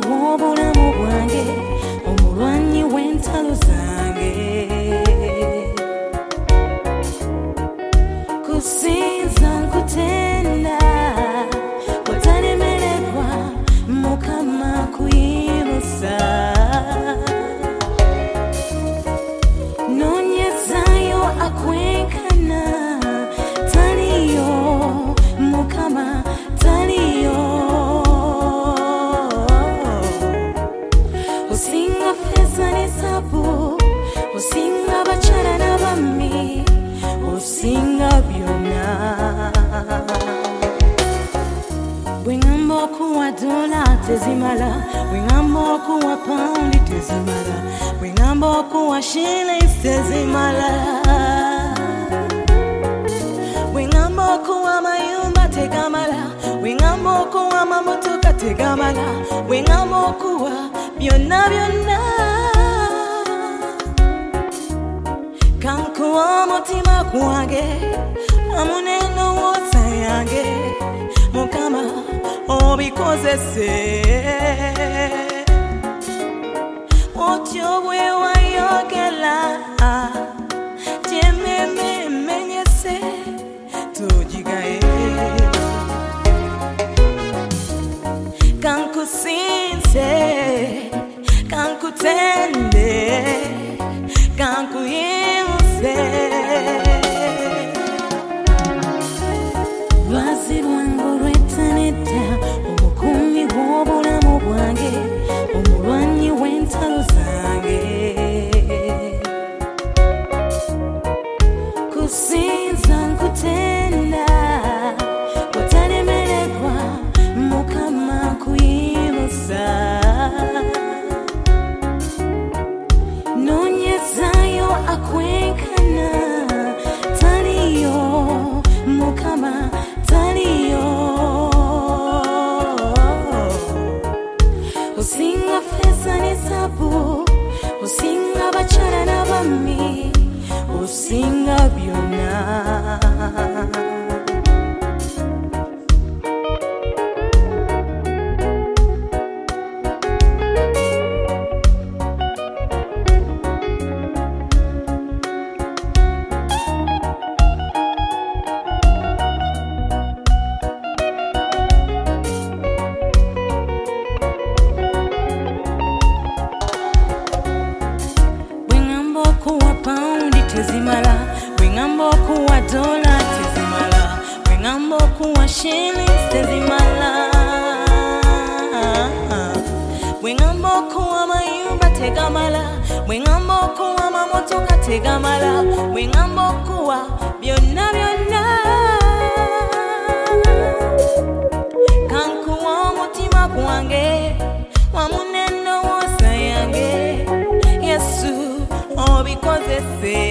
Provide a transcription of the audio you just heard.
w'obulamu bwange, omulwanyi w'entalo zange. Kusinza nkutenda watalemererwa Mukama kuyimusa. Nonyezayo akwenkana taliyo Mukama taliyo. Osinga feza ne zaabu, osinga bakyala n'abami, osinga byonna. Bwengamba okuwa dola tezimala, bwengamba okuwa paundi tezimala, bwengamba okuwa shillings tezimala, bwengamba okuwa mayumba tegamala, bwengamba okuwa mamotoka tegamala, bwengamba okuwa byonna byonna. Kankuwa omutima gwange wamu n'endowooza yange, Mukama obikozese. Otyo bwe wayogera gy'emmeeme emenyese togigaye. Kankusinze, kankutende, kankuyimuse. Lwazi lwange olw'ettanedda, omukuumi w'obulamu bwange, omulwanyi w'entalo zange. Kusinza nkutenda watalemererwa Mukama kuyimusa. Nonyezayo akwenkana taliyo Mukama taliyo. Osinga feza ne zaabu, osinga bakyala n'abami, osinga byonna. Tezimala, bwengamba okuwa dola tezimala, bwengamba okuwa shillings tezimala, bwengamba okuwa mayumba tegamala, bwengamba okuwa mamotoka tegamala, bwengamba okuwa byonna byonna. Kankuwa omutima gwange wamu n'endowooza yange, Yesu obikozese.